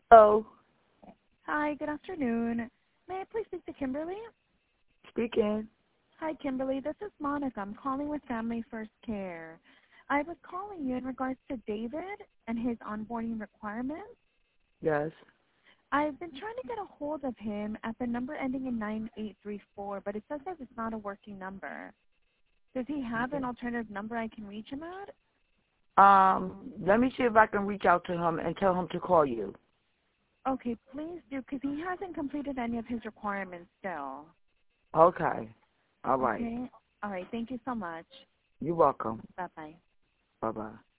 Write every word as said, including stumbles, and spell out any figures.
Hello. Hi, good afternoon. May I please speak to Kimberly? Speaking. Hi, Kimberly. This is Monica. I'm calling with Family First Care. I was calling you in regards to David and his onboarding requirements. Yes. I've been trying to get a hold of him at the number ending in nine eight three four, but it says that it's not a working number. Does he have an Okay. alternative number I can reach him at? Um, let me see if I can reach out to him and tell him to call you. Okay, please do, because he hasn't completed any of his requirements still. Okay. All right. Okay? All right, thank you so much. You're welcome. Bye-bye. Bye-bye.